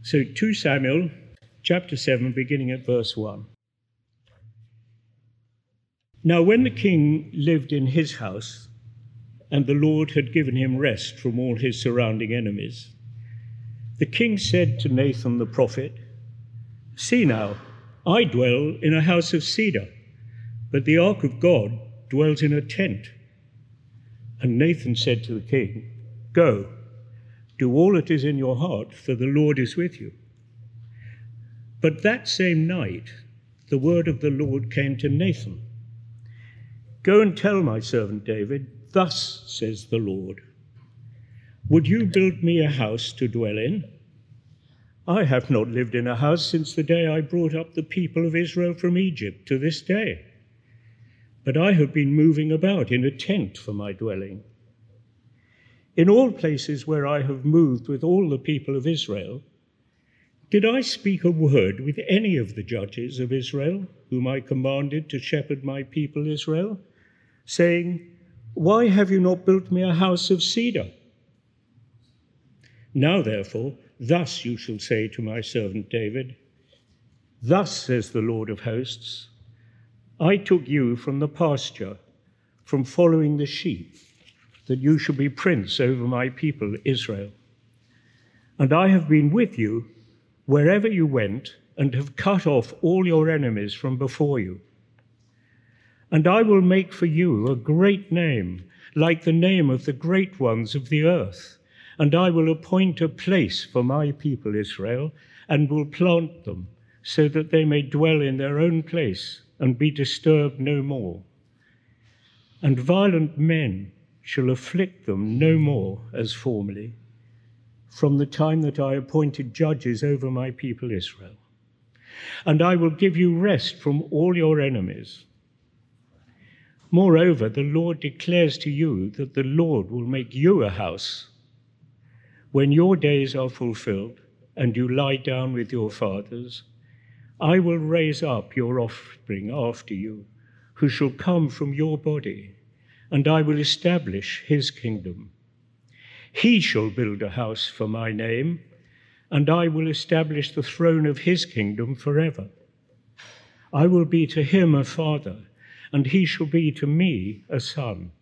So 2 Samuel chapter 7, beginning at verse 1. Now when the king lived in his house, and the Lord had given him rest from all his surrounding enemies, the king said to Nathan the prophet, "See now, I dwell in a house of cedar, but the ark of God dwells in a tent." And Nathan said to the king, "Go, do all that is in your heart, for the Lord is with you." But that same night, the word of the Lord came to Nathan. "Go and tell my servant David, thus says the Lord, would you build me a house to dwell in? I have not lived in a house since the day I brought up the people of Israel from Egypt to this day, but I have been moving about in a tent for my dwelling. In all places where I have moved with all the people of Israel, did I speak a word with any of the judges of Israel, whom I commanded to shepherd my people Israel, saying, 'Why have you not built me a house of cedar?' Now, therefore, thus you shall say to my servant David, 'Thus says the Lord of hosts, I took you from the pasture, from following the sheep, that you should be prince over my people Israel. And I have been with you wherever you went, and have cut off all your enemies from before you. And I will make for you a great name, like the name of the great ones of the earth. And I will appoint a place for my people Israel, and will plant them, so that they may dwell in their own place and be disturbed no more. And violent men shall afflict them no more as formerly, from the time that I appointed judges over my people Israel. And I will give you rest from all your enemies. Moreover, the Lord declares to you that the Lord will make you a house. When your days are fulfilled and you lie down with your fathers, I will raise up your offspring after you, who shall come from your body, and I will establish his kingdom. He shall build a house for my name, and I will establish the throne of his kingdom forever. I will be to him a father, and he shall be to me a son.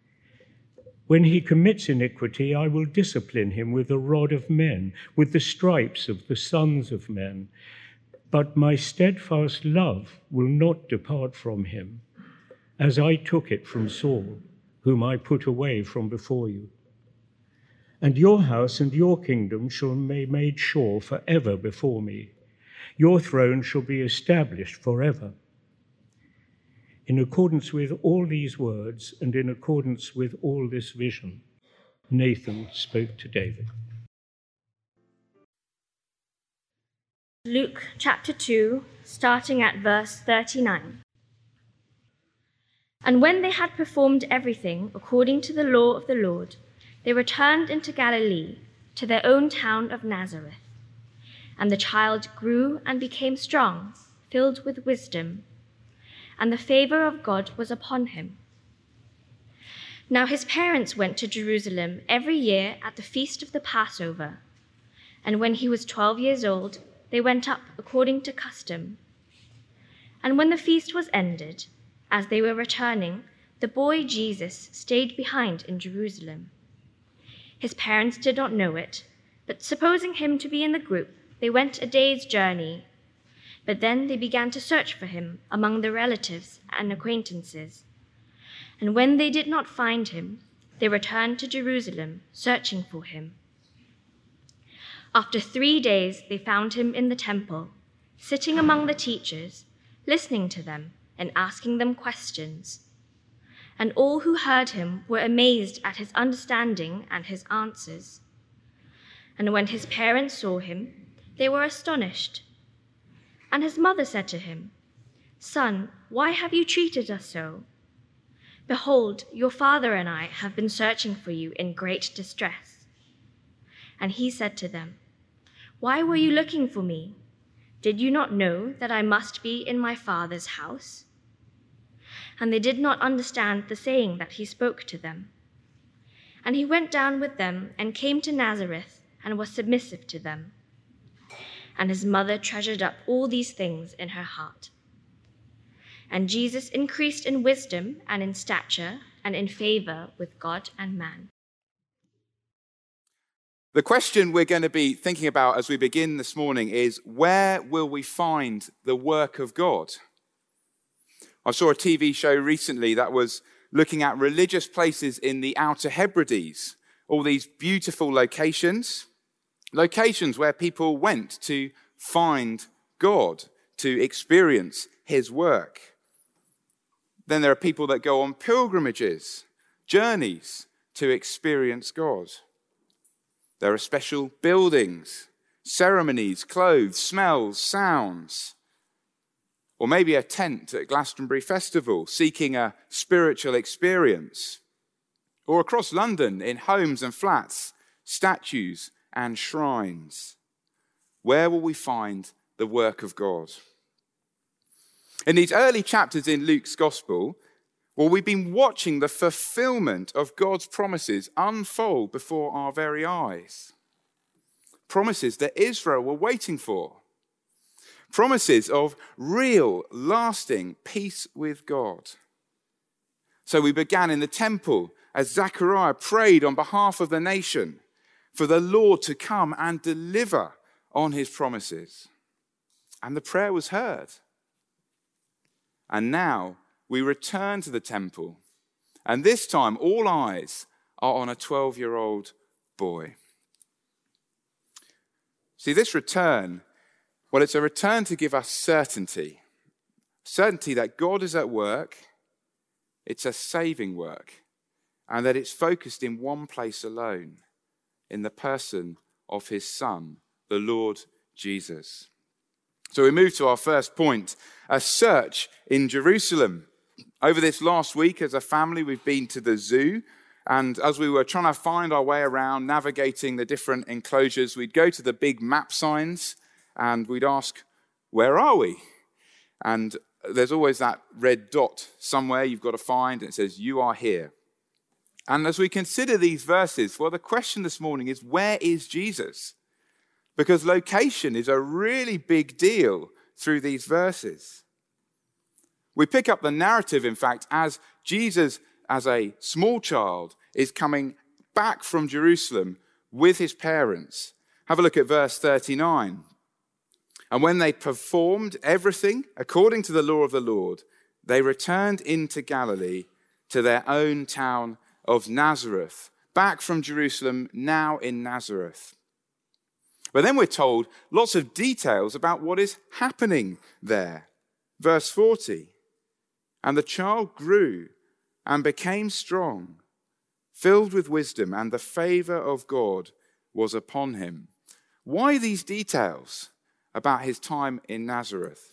When he commits iniquity, I will discipline him with the rod of men, with the stripes of the sons of men. But my steadfast love will not depart from him, as I took it from Saul, whom I put away from before you. And your house and your kingdom shall be made sure forever before me. Your throne shall be established forever." In accordance with all these words and in accordance with all this vision, Nathan spoke to David. Luke chapter 2, starting at verse 39. And when they had performed everything according to the law of the Lord, they returned into Galilee, to their own town of Nazareth. And the child grew and became strong, filled with wisdom, and the favor of God was upon him. Now his parents went to Jerusalem every year at the feast of the Passover. And when he was 12 years old, they went up according to custom. And when the feast was ended, as they were returning, the boy Jesus stayed behind in Jerusalem. His parents did not know it, but supposing him to be in the group, they went a day's journey. But then they began to search for him among the relatives and acquaintances. And when they did not find him, they returned to Jerusalem, searching for him. After 3 days, they found him in the temple, sitting among the teachers, listening to them and asking them questions. And all who heard him were amazed at his understanding and his answers. And when his parents saw him, they were astonished. And his mother said to him, "Son, why have you treated us so? Behold, your father and I have been searching for you in great distress." And he said to them, "Why were you looking for me? Did you not know that I must be in my Father's house?" And they did not understand the saying that he spoke to them. And he went down with them and came to Nazareth and was submissive to them. and his mother treasured up all these things in her heart. And Jesus increased in wisdom and in stature and in favor with God and man. The question we're going to be thinking about as we begin this morning is, where will we find the work of God? I saw a TV show recently that was looking at religious places in the Outer Hebrides, all these beautiful locations where people went to find God, to experience his work. Then there are people that go on pilgrimages, journeys to experience God. There are special buildings, ceremonies, clothes, smells, sounds. Or maybe a tent at Glastonbury Festival, seeking a spiritual experience. Or across London, in homes and flats, statues and shrines. Where will we find the work of God? In these early chapters in Luke's Gospel, we've been watching the fulfillment of God's promises unfold before our very eyes. Promises that Israel were waiting for. Promises of real, lasting peace with God. So we began in the temple as Zechariah prayed on behalf of the nation for the Lord to come and deliver on his promises. And the prayer was heard. And now we return to the temple. And this time all eyes are on a 12-year-old boy. See, this return, well, it's a return to give us certainty. Certainty that God is at work, it's a saving work, and that it's focused in one place alone, in the person of his Son, the Lord Jesus. So we move to our first point, a search in Jerusalem. Over this last week, as a family, we've been to the zoo. And as we were trying to find our way around, navigating the different enclosures, we'd go to the big map signs and we'd ask, where are we? And there's always that red dot somewhere you've got to find, and it says, you are here. And as we consider these verses, well, the question this morning is, where is Jesus? Because location is a really big deal through these verses. We pick up the narrative, in fact, as Jesus, as a small child, is coming back from Jerusalem with his parents. Have a look at verse 39. And when they performed everything according to the law of the Lord, they returned into Galilee to their own town of Nazareth, back from Jerusalem, now in Nazareth. But then we're told lots of details about what is happening there. Verse 40, and the child grew and became strong, filled with wisdom, and the favor of God was upon him. Why these details about his time in Nazareth?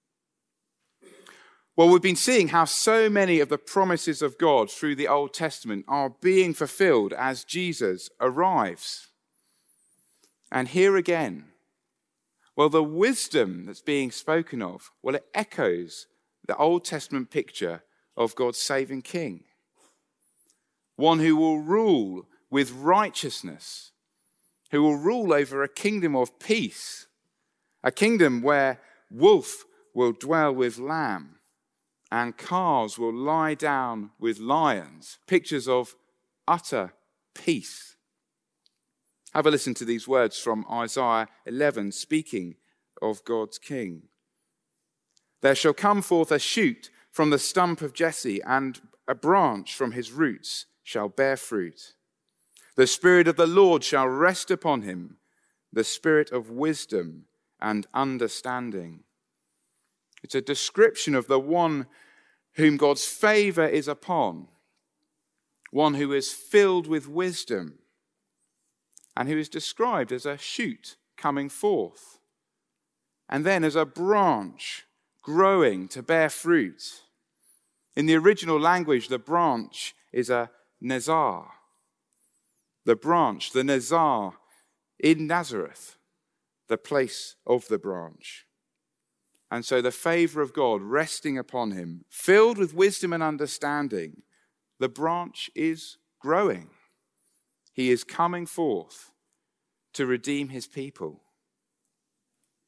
Well, we've been seeing how so many of the promises of God through the Old Testament are being fulfilled as Jesus arrives. And here again, well, the wisdom that's being spoken of, well, it echoes the Old Testament picture of God's saving king. One who will rule with righteousness, who will rule over a kingdom of peace, a kingdom where wolf will dwell with lamb and calves will lie down with lions, pictures of utter peace. Have a listen to these words from Isaiah 11, speaking of God's king. There shall come forth a shoot from the stump of Jesse, and a branch from his roots shall bear fruit. The Spirit of the Lord shall rest upon him, the Spirit of wisdom and understanding. It's a description of the one whom God's favor is upon, one who is filled with wisdom, and who is described as a shoot coming forth, and then as a branch growing to bear fruit. In the original language, the branch is a nezar. The branch, the nezar, in Nazareth, the place of the branch. And so the favor of God resting upon him, filled with wisdom and understanding, the branch is growing. He is coming forth to redeem his people.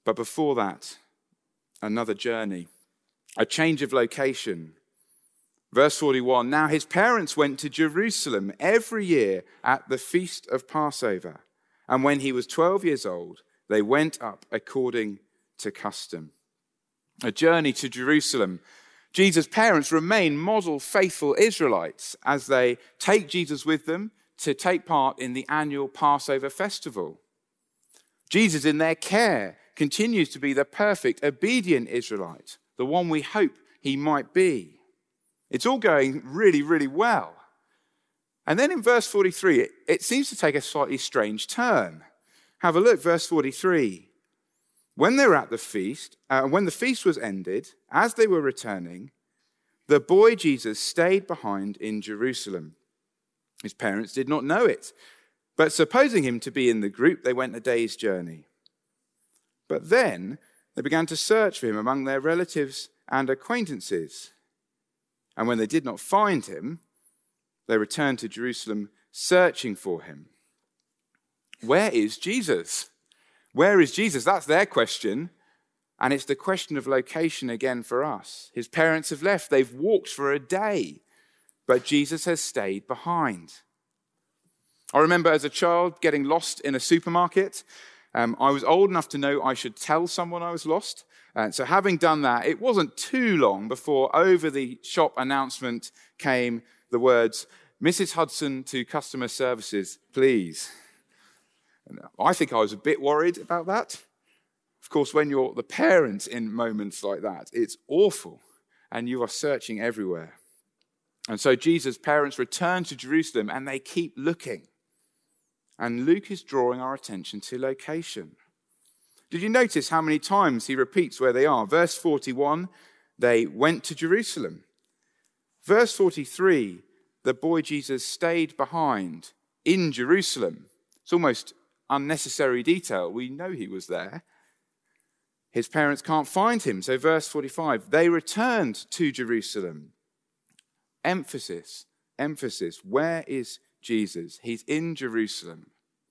But before that, another journey, a change of location. Verse 41, now his parents went to Jerusalem every year at the feast of Passover. And when he was 12 years old, they went up according to custom. A journey to Jerusalem. Jesus' parents remain model faithful Israelites as they take Jesus with them to take part in the annual Passover festival. Jesus, in their care, continues to be the perfect, obedient Israelite, the one we hope he might be. It's all going really, really well. And then in verse 43, it seems to take a slightly strange turn. Have a look, verse 43. When they were at the feast, when the feast was ended, as they were returning, the boy Jesus stayed behind in Jerusalem. His parents did not know it, but supposing him to be in the group, they went a day's journey. But then they began to search for him among their relatives and acquaintances. And when they did not find him, they returned to Jerusalem searching for him. Where is Jesus? Where is Jesus? That's their question. And it's the question of location again for us. His parents have left. They've walked for a day, but Jesus has stayed behind. I remember as a child getting lost in a supermarket. I was old enough to know I should tell someone I was lost. So having done that, it wasn't too long before over the shop announcement came the words, Mrs. Hudson to customer services, please. And I think I was a bit worried about that. Of course, when you're the parent in moments like that, it's awful and you are searching everywhere. And so Jesus' parents return to Jerusalem and they keep looking. And Luke is drawing our attention to location. Did you notice how many times he repeats where they are? Verse 41, they went to Jerusalem. Verse 43, the boy Jesus stayed behind in Jerusalem. It's almost unnecessary detail. We know he was there. His parents can't find him. So verse 45, they returned to Jerusalem. Emphasis. Where is Jesus? He's in Jerusalem.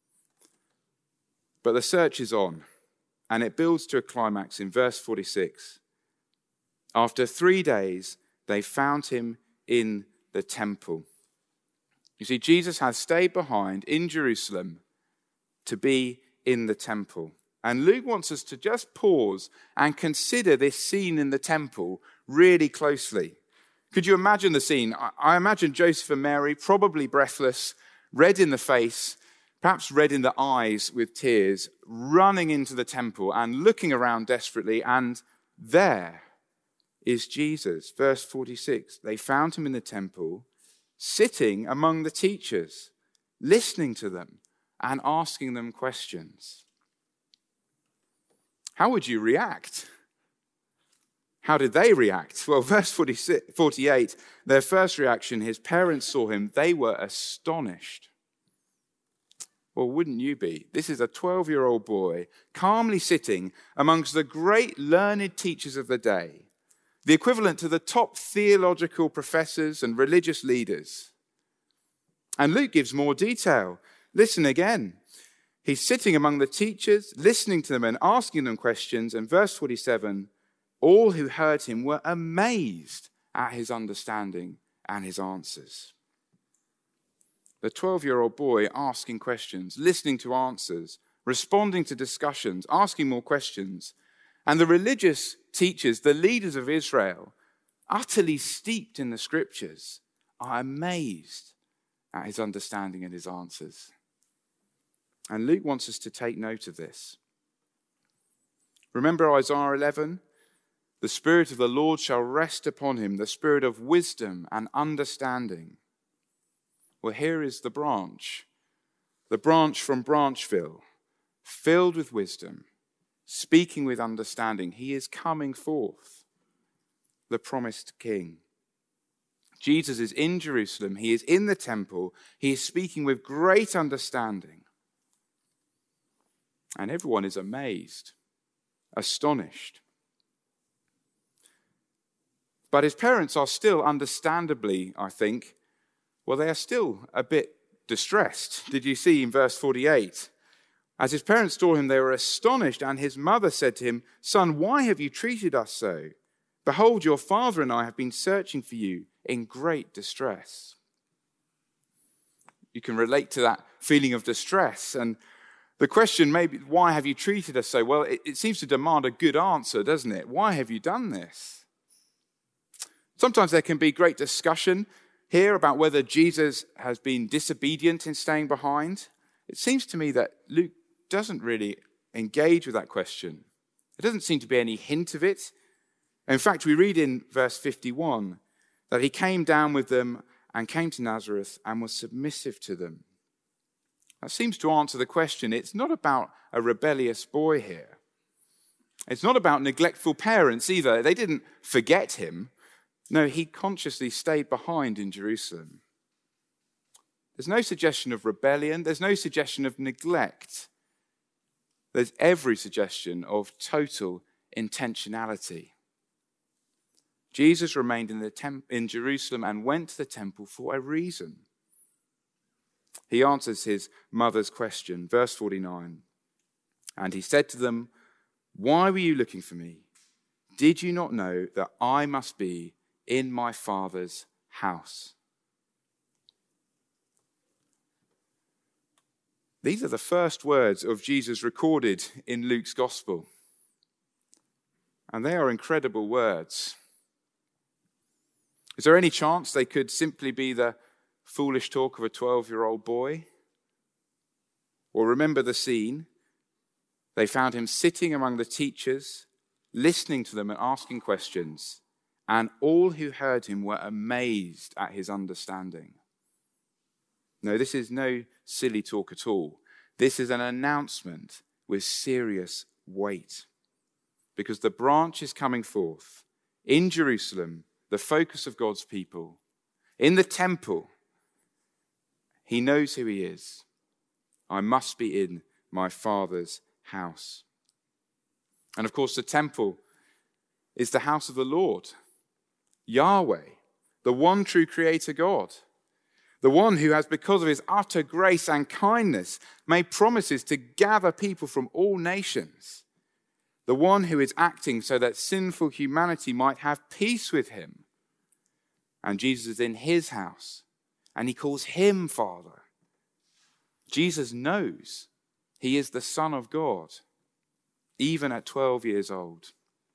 But the search is on, and it builds to a climax in verse 46. After 3 days, they found him in the temple. You see, Jesus has stayed behind in Jerusalem to be in the temple. And Luke wants us to just pause and consider this scene in the temple really closely. Could you imagine the scene? I imagine Joseph and Mary, probably breathless, red in the face, perhaps red in the eyes with tears, running into the temple and looking around desperately. And there is Jesus. Verse 46, they found him in the temple, sitting among the teachers, listening to them and asking them questions. How would you react? How did they react? Well, verse 48, their first reaction, his parents saw him, they were astonished. Well, wouldn't you be? This is a 12-year-old boy calmly sitting amongst the great learned teachers of the day, the equivalent to the top theological professors and religious leaders. And Luke gives more detail. Listen again. He's sitting among the teachers, listening to them and asking them questions. And verse 47, all who heard him were amazed at his understanding and his answers. The 12-year-old boy asking questions, listening to answers, responding to discussions, asking more questions. And the religious teachers, the leaders of Israel, utterly steeped in the scriptures, are amazed at his understanding and his answers. And Luke wants us to take note of this. Remember Isaiah 11? The Spirit of the Lord shall rest upon him, the Spirit of wisdom and understanding. Well, here is the branch from Branchville, filled with wisdom, speaking with understanding. He is coming forth, the promised King. Jesus is in Jerusalem. He is in the temple. He is speaking with great understanding. And everyone is amazed, astonished. But his parents are still, understandably, I think, well, they are still a bit distressed. Did you see in verse 48? As his parents saw him, they were astonished, and his mother said to him, "Son, why have you treated us so? Behold, your father and I have been searching for you in great distress." You can relate to that feeling of distress. And the question maybe, why have you treated us so? Well, it seems to demand a good answer, doesn't it? Why have you done this? Sometimes there can be great discussion here about whether Jesus has been disobedient in staying behind. It seems to me that Luke doesn't really engage with that question. There doesn't seem to be any hint of it. In fact, we read in verse 51 that he came down with them and came to Nazareth and was submissive to them. That seems to answer the question. It's not about a rebellious boy here. It's not about neglectful parents either. They didn't forget him. No, he consciously stayed behind in Jerusalem. There's no suggestion of rebellion. There's no suggestion of neglect. There's every suggestion of total intentionality. Jesus remained in Jerusalem and went to the temple for a reason. He answers his mother's question, verse 49. And he said to them, "Why were you looking for me? Did you not know that I must be in my Father's house?" These are the first words of Jesus recorded in Luke's gospel. And they are incredible words. Is there any chance they could simply be the foolish talk of a 12-year-old boy? Or remember the scene. They found him sitting among the teachers, listening to them and asking questions, and all who heard him were amazed at his understanding. No, this is no silly talk at all. This is an announcement with serious weight. Because the branch is coming forth in Jerusalem, the focus of God's people, in the temple. He knows who he is. I must be in my Father's house. And of course, the temple is the house of the Lord, Yahweh, the one true creator God, the one who has, because of his utter grace and kindness, made promises to gather people from all nations, the one who is acting so that sinful humanity might have peace with him. And Jesus is in his house, and he calls him Father. Jesus knows he is the Son of God, even at 12 years old.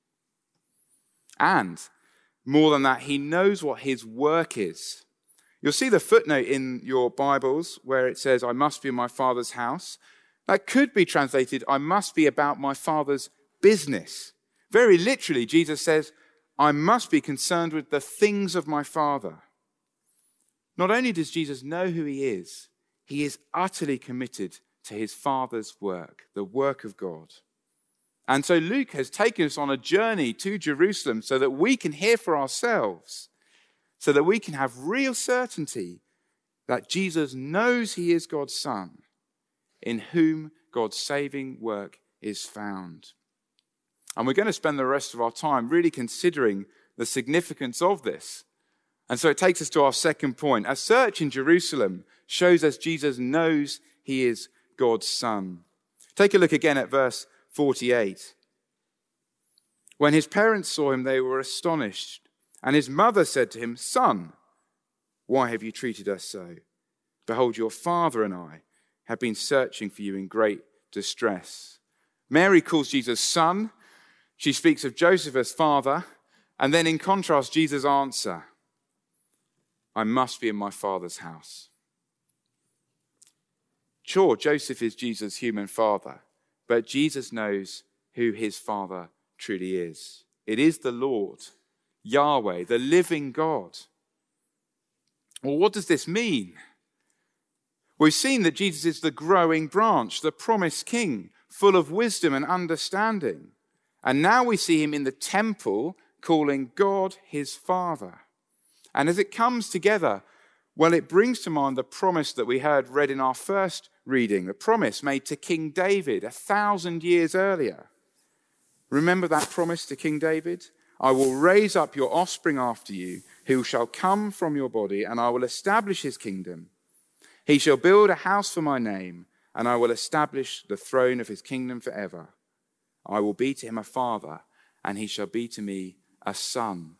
And more than that, he knows what his work is. You'll see the footnote in your Bibles where it says, "I must be in my Father's house." That could be translated, "I must be about my Father's business." Very literally, Jesus says, I must be concerned with the things of my Father. Not only does Jesus know who he is utterly committed to his Father's work, the work of God. And so Luke has taken us on a journey to Jerusalem so that we can hear for ourselves, so that we can have real certainty that Jesus knows he is God's Son, in whom God's saving work is found. And we're going to spend the rest of our time really considering the significance of this. And so it takes us to our second point. A search in Jerusalem shows us Jesus knows he is God's Son. Take a look again at verse 48. When his parents saw him, they were astonished. And his mother said to him, "Son, why have you treated us so? Behold, your father and I have been searching for you in great distress." Mary calls Jesus son. She speaks of Joseph as father. And then in contrast, Jesus' answer, "I must be in my Father's house." Sure, Joseph is Jesus' human father, but Jesus knows who his Father truly is. It is the Lord, Yahweh, the living God. Well, what does this mean? We've seen that Jesus is the growing branch, the promised king, full of wisdom and understanding. And now we see him in the temple calling God his Father. And as it comes together, well, it brings to mind the promise that we heard read in our first reading, the promise made to King David 1,000 years earlier. Remember that promise to King David? "I will raise up your offspring after you, who shall come from your body, and I will establish his kingdom. He shall build a house for my name, and I will establish the throne of his kingdom forever. I will be to him a father, and he shall be to me a son.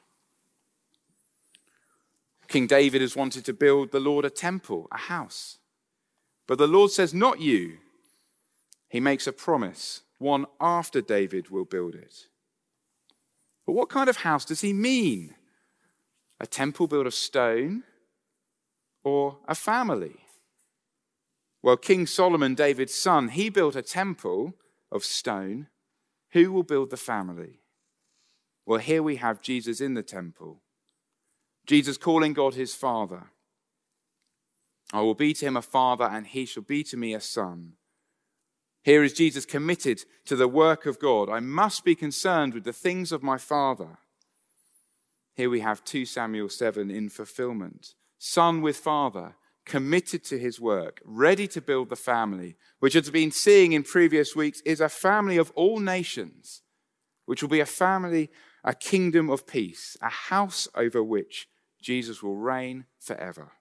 King David has wanted to build the Lord a temple, a house. But the Lord says, not you. He makes a promise. One after David will build it. But what kind of house does he mean? A temple built of stone or a family? Well, King Solomon, David's son, he built a temple of stone. Who will build the family? Well, here we have Jesus in the temple. Jesus calling God his Father. I will be to him a father, and he shall be to me a son. Here is Jesus committed to the work of God. I must be concerned with the things of my Father. Here we have 2 Samuel 7 in fulfillment. Son with father, committed to his work, ready to build the family, which has been seeing in previous weeks is a family of all nations, which will be a family, a kingdom of peace, a house over which Jesus will reign forever.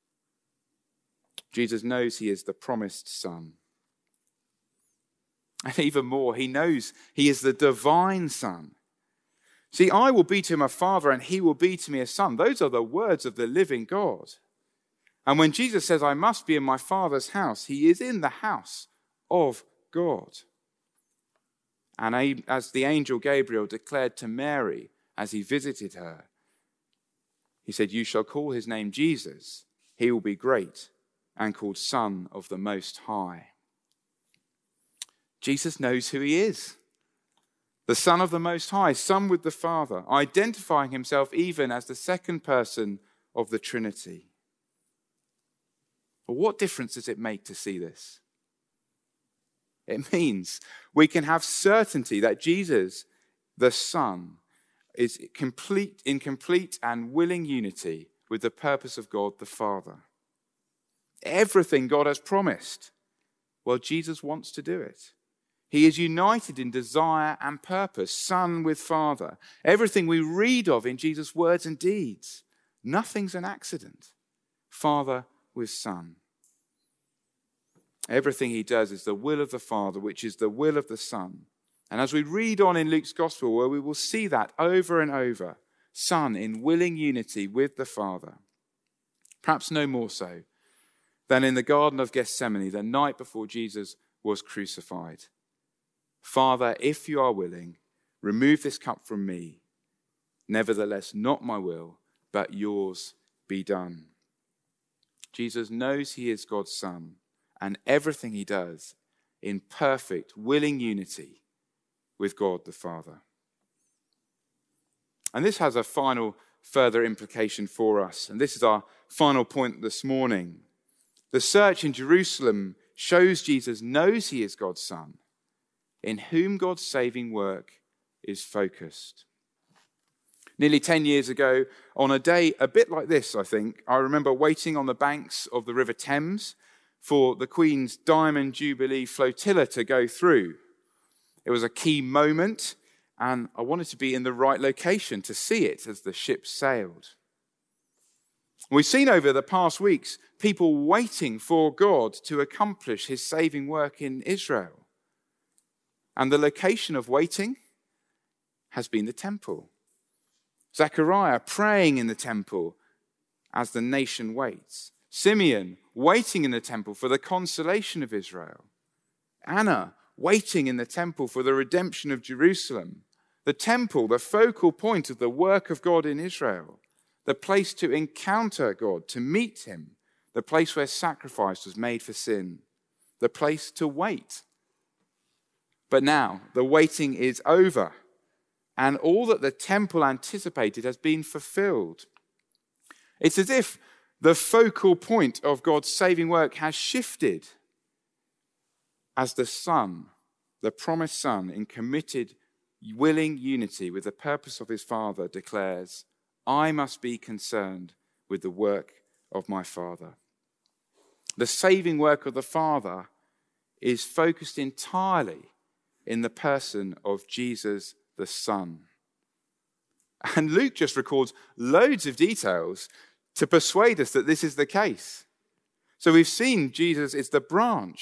Jesus knows he is the promised son. And even more, he knows he is the divine son. See, I will be to him a father, and he will be to me a son. Those are the words of the living God. And when Jesus says, I must be in my Father's house, he is in the house of God. And as the angel Gabriel declared to Mary as he visited her, he said, you shall call his name Jesus. He will be great and called Son of the Most High. Jesus knows who he is. The Son of the Most High, Son with the Father, identifying himself even as the second person of the Trinity. But what difference does it make to see this? It means we can have certainty that Jesus, the Son, is in complete and willing unity with the purpose of God the Father. Everything God has promised, well, Jesus wants to do it. He is united in desire and purpose, Son with Father. Everything we read of in Jesus' words and deeds, nothing's an accident. Father with Son. Everything he does is the will of the Father, which is the will of the Son. And as we read on in Luke's Gospel, where we will see that over and over, Son in willing unity with the Father. Perhaps no more so than in the Garden of Gethsemane, the night before Jesus was crucified. Father, if you are willing, remove this cup from me. Nevertheless, not my will, but yours be done. Jesus knows he is God's Son, and everything he does in perfect, willing unity with God the Father. And this has a final further implication for us, and this is our final point this morning. The search in Jerusalem shows Jesus knows he is God's Son, in whom God's saving work is focused. Nearly 10 years ago, on a day a bit like this, I think, I remember waiting on the banks of the River Thames for the Queen's Diamond Jubilee flotilla to go through. It was a key moment, and I wanted to be in the right location to see it as the ship sailed. We've seen over the past weeks people waiting for God to accomplish his saving work in Israel. And the location of waiting has been the temple. Zechariah praying in the temple as the nation waits. Simeon waiting in the temple for the consolation of Israel. Anna waiting in the temple for the redemption of Jerusalem. The temple, the focal point of the work of God in Israel. The place to encounter God, to meet him. The place where sacrifice was made for sin. The place to wait. But now the waiting is over, and all that the temple anticipated has been fulfilled. It's as if the focal point of God's saving work has shifted as the Son, the promised Son, in committed, willing unity with the purpose of his Father, declares, I must be concerned with the work of my Father. The saving work of the Father is focused entirely in the person of Jesus the Son. And Luke just records loads of details to persuade us that this is the case. So we've seen Jesus is the branch,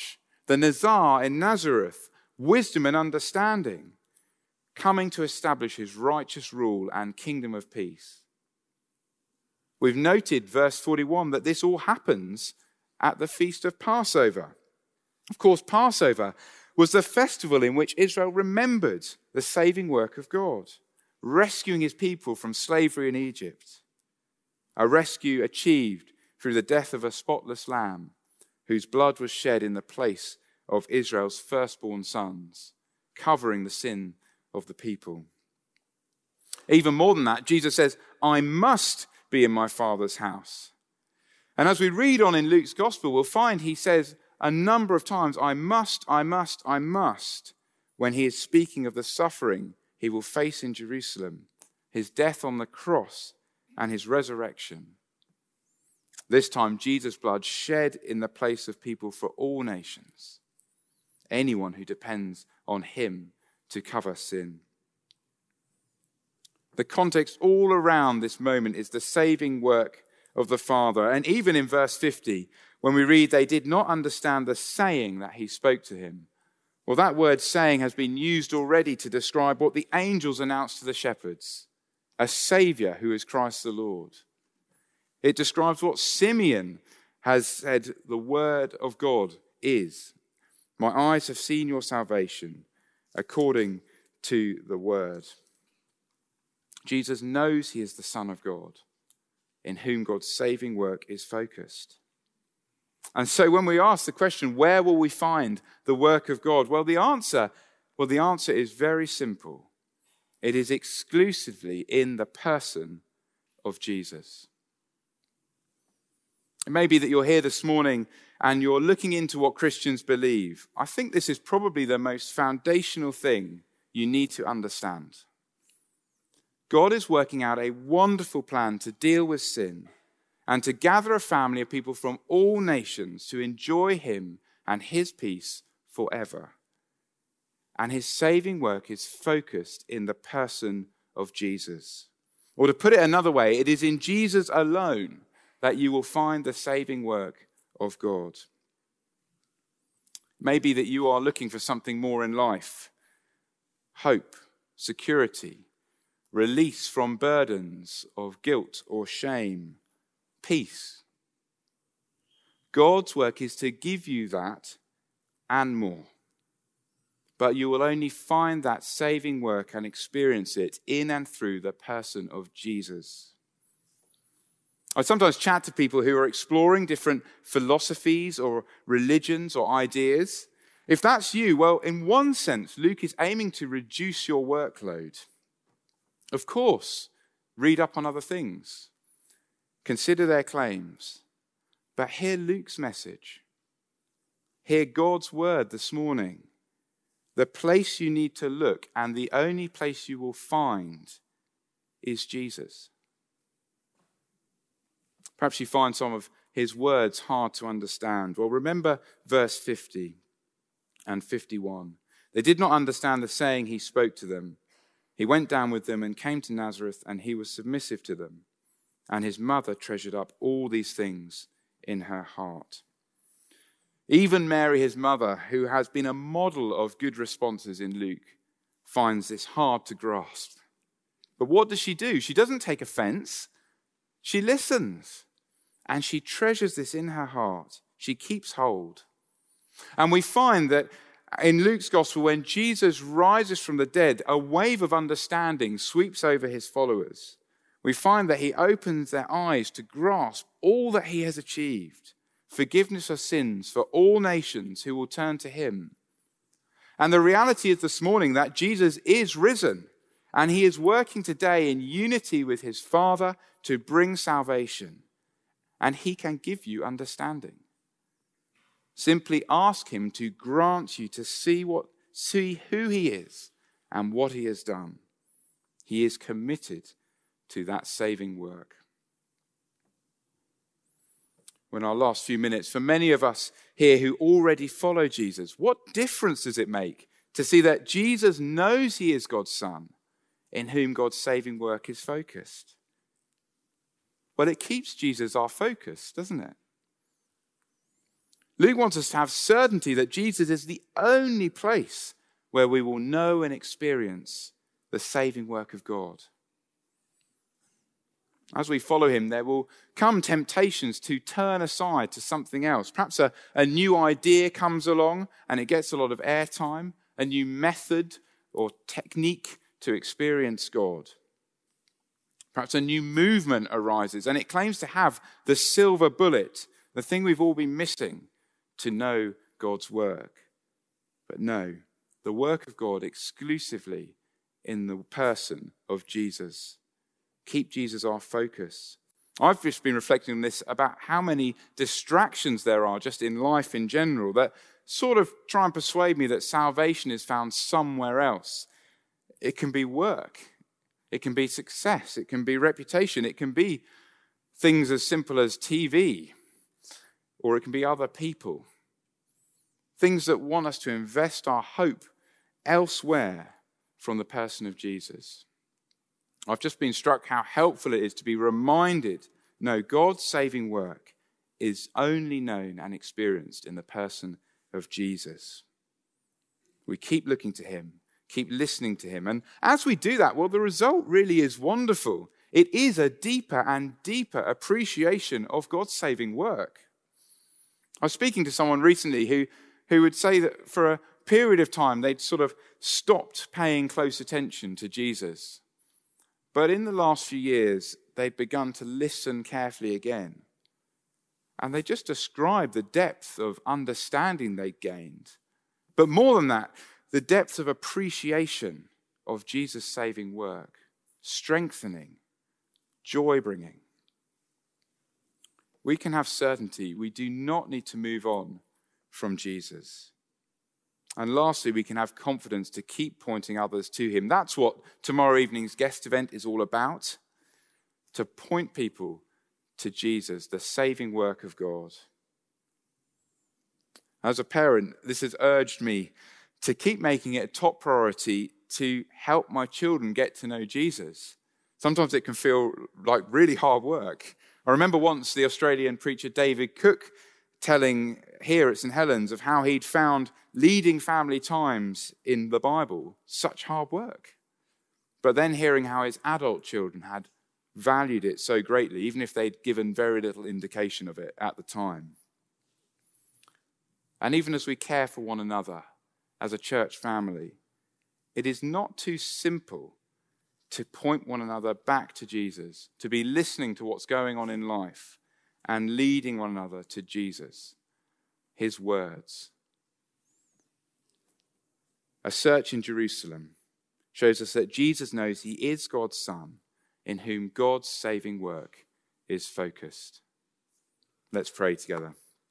the Nazar in Nazareth, wisdom and understanding, coming to establish his righteous rule and kingdom of peace. We've noted, verse 41, that this all happens at the feast of Passover. Of course, Passover was the festival in which Israel remembered the saving work of God, rescuing his people from slavery in Egypt, a rescue achieved through the death of a spotless lamb whose blood was shed in the place of Israel's firstborn sons, covering the sin of the people. Even more than that, Jesus says, I must be in my Father's house. And as we read on in Luke's gospel, we'll find he says a number of times, I must, when he is speaking of the suffering he will face in Jerusalem, his death on the cross and his resurrection. This time, Jesus' blood shed in the place of people for all nations, anyone who depends on him to cover sin. The context all around this moment is the saving work of the Father. And even in verse 50, when we read, they did not understand the saying that he spoke to him. Well, that word saying has been used already to describe what the angels announced to the shepherds, a Saviour who is Christ the Lord. It describes what Simeon has said the word of God is. My eyes have seen your salvation according to the word. Jesus knows he is the Son of God, in whom God's saving work is focused. And so when we ask the question, where will we find the work of God? Well, the answer is very simple. It is exclusively in the person of Jesus. It may be that you're here this morning and you're looking into what Christians believe. I think this is probably the most foundational thing you need to understand. God is working out a wonderful plan to deal with sin and to gather a family of people from all nations to enjoy him and his peace forever. And his saving work is focused in the person of Jesus. Or to put it another way, it is in Jesus alone that you will find the saving work of God. Maybe that you are looking for something more in life. Hope, security, release from burdens of guilt or shame, peace. God's work is to give you that and more. But you will only find that saving work and experience it in and through the person of Jesus. I sometimes chat to people who are exploring different philosophies or religions or ideas. If that's you, well, in one sense, Luke is aiming to reduce your workload. Of course, read up on other things. Consider their claims. But hear Luke's message. Hear God's word this morning. The place you need to look and the only place you will find is Jesus. Perhaps you find some of his words hard to understand. Well, remember verse 50 and 51. They did not understand the saying he spoke to them. He went down with them and came to Nazareth, and he was submissive to them. And his mother treasured up all these things in her heart. Even Mary, his mother, who has been a model of good responses in Luke, finds this hard to grasp. But what does she do? She doesn't take offense. She listens. And she treasures this in her heart. She keeps hold. And we find that in Luke's gospel, when Jesus rises from the dead, a wave of understanding sweeps over his followers. We find that he opens their eyes to grasp all that he has achieved. Forgiveness of sins for all nations who will turn to him. And the reality is this morning that Jesus is risen. And he is working today in unity with his Father to bring salvation. And he can give you understanding. Simply ask him to grant you to see who he is and what he has done. He is committed to that saving work. In our last few minutes, for many of us here who already follow Jesus, what difference does it make to see that Jesus knows he is God's Son, in whom God's saving work is focused? Well, it keeps Jesus our focus, doesn't it? Luke wants us to have certainty that Jesus is the only place where we will know and experience the saving work of God. As we follow him, there will come temptations to turn aside to something else. Perhaps a new idea comes along and it gets a lot of airtime, a new method or technique to experience God. Perhaps a new movement arises and it claims to have the silver bullet, the thing we've all been missing to know God's work. But no, the work of God exclusively in the person of Jesus. Keep Jesus our focus. I've just been reflecting on this about how many distractions there are just in life in general that sort of try and persuade me that salvation is found somewhere else. It can be work. It can be success. It can be reputation. It can be things as simple as TV, or it can be other people. Things that want us to invest our hope elsewhere from the person of Jesus. I've just been struck how helpful it is to be reminded, no, God's saving work is only known and experienced in the person of Jesus. We keep looking to him, keep listening to him. And as we do that, well, the result really is wonderful. It is a deeper and deeper appreciation of God's saving work. I was speaking to someone recently who would say that for a period of time they'd sort of stopped paying close attention to Jesus. But in the last few years, they'd begun to listen carefully again. And they just described the depth of understanding they'd gained. But more than that, the depth of appreciation of Jesus' saving work, strengthening, joy-bringing. We can have certainty. We do not need to move on from Jesus. And lastly, we can have confidence to keep pointing others to him. That's what tomorrow evening's guest event is all about. To point people to Jesus, the saving work of God. As a parent, this has urged me to keep making it a top priority to help my children get to know Jesus. Sometimes it can feel like really hard work. I remember once the Australian preacher David Cook telling here at St. Helens of how he'd found leading family times in the Bible such hard work. But then hearing how his adult children had valued it so greatly, even if they'd given very little indication of it at the time. And even as we care for one another as a church family, it is not too simple to point one another back to Jesus, to be listening to what's going on in life and leading one another to Jesus, his words. A search in Jerusalem shows us that Jesus knows he is God's Son, in whom God's saving work is focused. Let's pray together.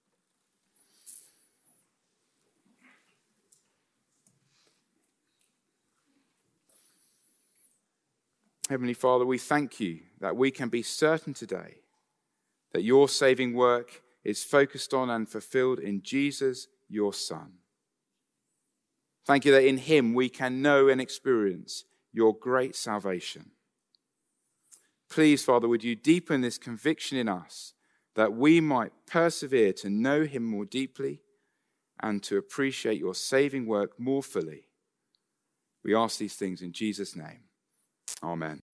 Heavenly Father, we thank you that we can be certain today that your saving work is focused on and fulfilled in Jesus, your Son. Thank you that in him we can know and experience your great salvation. Please, Father, would you deepen this conviction in us that we might persevere to know him more deeply and to appreciate your saving work more fully. We ask these things in Jesus' name. Amen.